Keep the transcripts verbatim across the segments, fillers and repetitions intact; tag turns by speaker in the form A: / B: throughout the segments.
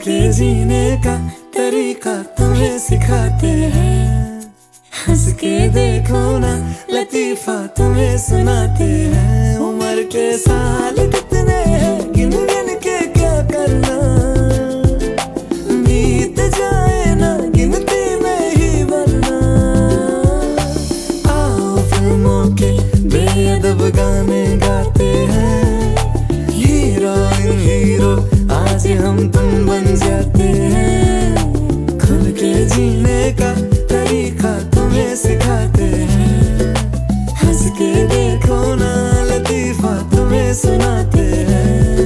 A: के जीने का तरीका तुम्हें सिखाते हैं। हंस के देखो ना लतीफा तुम्हें सुनाते हैं। उम्र के साल कितने हैं गिन गिन के क्या करना, बीत जाए ना गिनती में ही मरना। आओ फिल्मों के बेअदब गाने गाते हैं, हीरो इन हीरो आज हम तुम बन जाते हैं। खुल के जीने का तरीका तुम्हें सिखाते हैं। हंस के देखो ना लतीफा तुम्हें सुनाते हैं।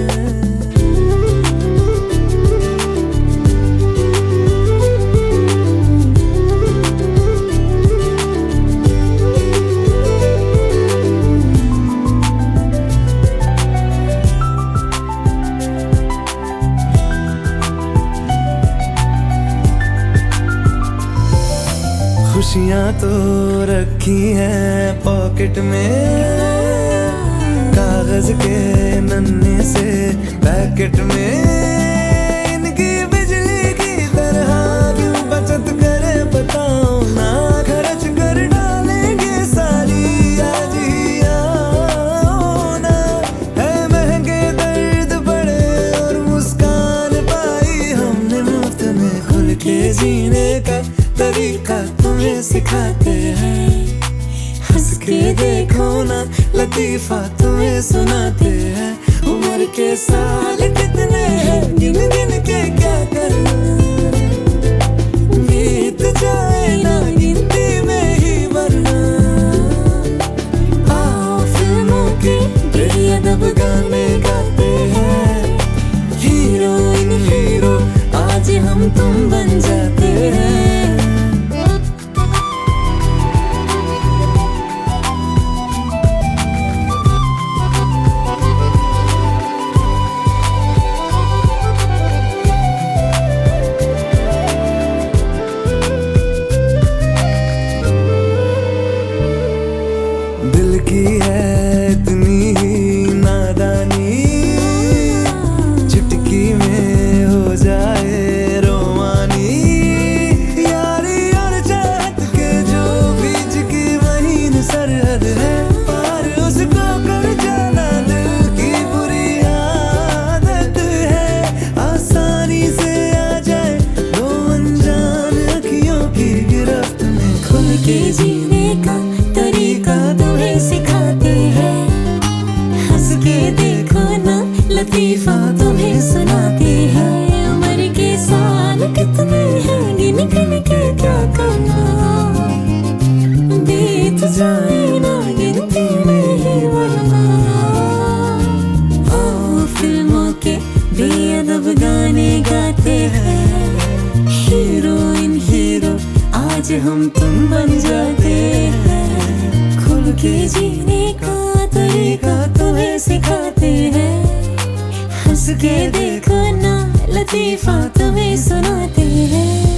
A: खुशियाँ तो रखी हैं पॉकेट में, कागज के नन्हे से पैकेट में। इनकी बिजली की तरह क्यों बचत करे बताओ ना, खर्च कर डालेंगे सारी आज ही आओ ना। है महंगे दर्द बड़े और मुस्कान पाई हमने मुफ्त में। खुल के जीने का तरीका तुम्हें सिखाते हैं। हंस के देखो ना लतीफा तुम्हें सुनाते हैं। उम्र के साल कितने हैं गिन गिन के क्या करना, बीत जाए ना गिनती में ही मरना। आओ फिल्मों के बेअदब गाने गाते हैं, हीरो इन हीरो आज हम तुम बन जाते हैं। दिल की है इतनी ही नादानी, चुटकी में हो जाए रोमानी। यारी और चाहत के जो बीच की वही सरहद है, पार उसको कर जाना दिल की बुरी आदत है। आसानी से आ जाए दो अनजान अखियों की गिरफ्त में। खुल के जीने का तरीका तुम्हें सिखाते हैं। हंस के देखो ना लतीफा तुम्हें सुनाते हैं। उम्र के साल कितने हैं गिन गिन के क्या करना, बीत जाए ना गिनती में ही मरना। आओ फिल्मों के बेअदब गाने गाते हैं, हीरो इन हीरो आज हम तुम बन जाते हैं। खुल के जीने का तरीका तुम्हें सिखाते हैं। हंस के देखो ना लतीफा तुम्हें सुनाते हैं।